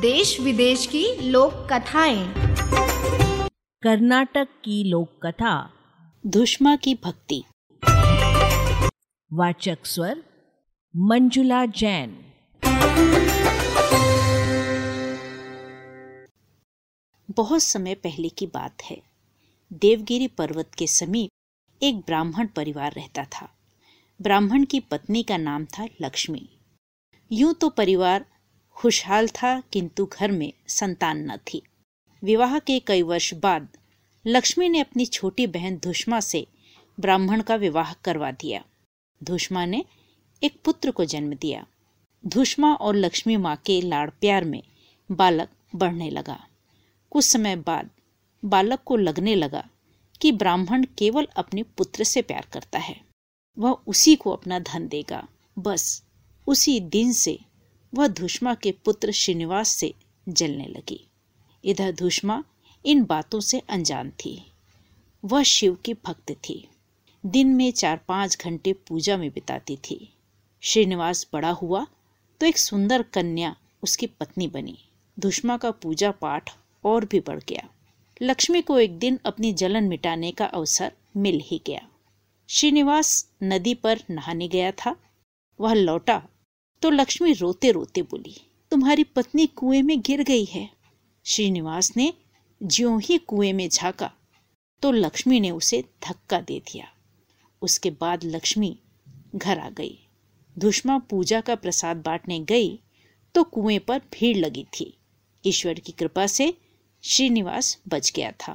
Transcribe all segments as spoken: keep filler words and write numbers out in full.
देश विदेश की लोक कथाएं। कर्नाटक की लोक कथा धुष्मा की भक्ति। वाचक स्वर मंजुला जैन। बहुत समय पहले की बात है। देवगिरी पर्वत के समीप एक ब्राह्मण परिवार रहता था। ब्राह्मण की पत्नी का नाम था लक्ष्मी। यूं तो परिवार खुशहाल था, किंतु घर में संतान न थी। विवाह के कई वर्ष बाद लक्ष्मी ने अपनी छोटी बहन धुष्मा से ब्राह्मण का विवाह करवा दिया। धुष्मा ने एक पुत्र को जन्म दिया। धुष्मा और लक्ष्मी माँ के लाड़ प्यार में बालक बढ़ने लगा। कुछ समय बाद बालक को लगने लगा कि ब्राह्मण केवल अपने पुत्र से प्यार करता है, वह उसी को अपना धन देगा। बस उसी दिन से वह धुष्मा के पुत्र श्रीनिवास से जलने लगी। इधर धुष्मा इन बातों से अनजान थी। वह शिव की भक्त थी। दिन में चार पांच घंटे पूजा में बिताती थी। श्रीनिवास बड़ा हुआ तो एक सुंदर कन्या उसकी पत्नी बनी। धुष्मा का पूजा पाठ और भी बढ़ गया। लक्ष्मी को एक दिन अपनी जलन मिटाने का अवसर मिल ही गया। श्रीनिवास नदी पर नहाने गया था। वह लौटा तो लक्ष्मी रोते रोते बोली, तुम्हारी पत्नी कुएं में गिर गई है। श्रीनिवास ने ज्यों ही कुएं में झांका तो लक्ष्मी ने उसे धक्का दे दिया। उसके बाद लक्ष्मी घर आ गई। धुष्मा पूजा का प्रसाद बांटने गई तो कुएं पर भीड़ लगी थी। ईश्वर की कृपा से श्रीनिवास बच गया था।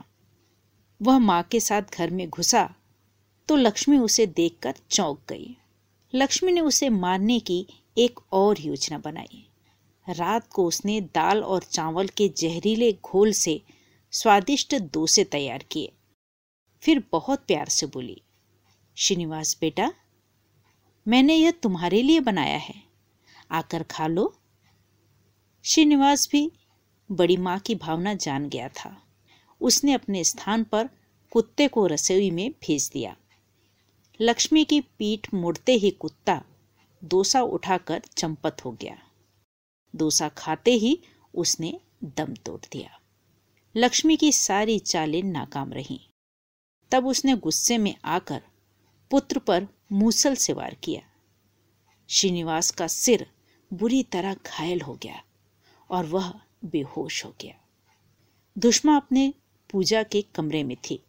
वह माँ के साथ घर में घुसा तो लक्ष्मी उसे देखकर चौंक गई। लक्ष्मी ने उसे मारने की एक और योजना बनाई। रात को उसने दाल और चावल के जहरीले घोल से स्वादिष्ट डोसे तैयार किए। फिर बहुत प्यार से बोली, श्रीनिवास बेटा, मैंने यह तुम्हारे लिए बनाया है, आकर खा लो। श्रीनिवास भी बड़ी माँ की भावना जान गया था। उसने अपने स्थान पर कुत्ते को रसोई में भेज दिया। लक्ष्मी की पीठ मुड़ते ही कुत्ता डोसा उठाकर चंपत हो गया। डोसा खाते ही उसने दम तोड़ दिया। लक्ष्मी की सारी चालें नाकाम रहीं। तब उसने गुस्से में आकर पुत्र पर मूसल से वार किया। श्रीनिवास का सिर बुरी तरह घायल हो गया और वह बेहोश हो गया। धुष्मा अपने पूजा के कमरे में थी।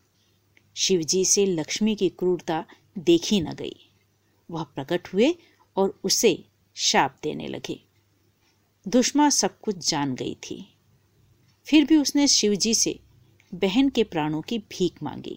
शिवजी से लक्ष्मी की क्रूरता देखी न गई। वह प्रकट हुए और उसे शाप देने लगे। धुष्मा सब कुछ जान गई थी। फिर भी उसने शिवजी से बहन के प्राणों की भीख मांगी।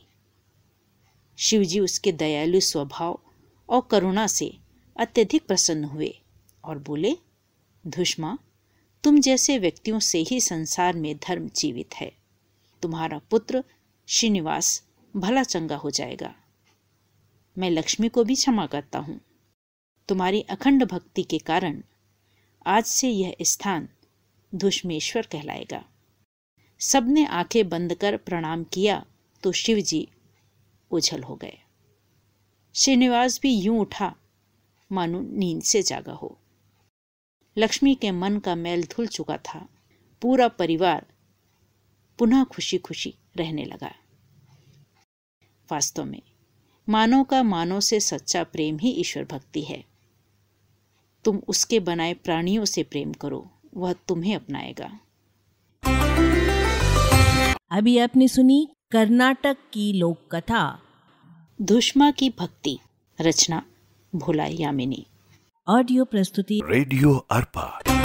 शिवजी उसके दयालु स्वभाव और करुणा से अत्यधिक प्रसन्न हुए और बोले, धुष्मा, तुम जैसे व्यक्तियों से ही संसार में धर्म जीवित है। तुम्हारा पुत्र श्रीनिवास भला चंगा हो जाएगा। मैं लक्ष्मी को भी क्षमा करता हूँ। तुम्हारी अखंड भक्ति के कारण आज से यह स्थान धुष्मेश्वर कहलाएगा। सबने आंखें बंद कर प्रणाम किया तो शिवजी ओझल हो गए। श्रीनिवास भी यूं उठा मानो नींद से जागा हो। लक्ष्मी के मन का मैल धुल चुका था। पूरा परिवार पुनः खुशी खुशी रहने लगा। वास्तव में मानव का मानव से सच्चा प्रेम ही ईश्वर भक्ति है। तुम उसके बनाए प्राणियों से प्रेम करो, वह तुम्हें अपनाएगा। अभी आपने सुनी कर्नाटक की लोक कथा धुष्मा की भक्ति। रचना भोला यामिनी। ऑडियो प्रस्तुति रेडियो अर्पा।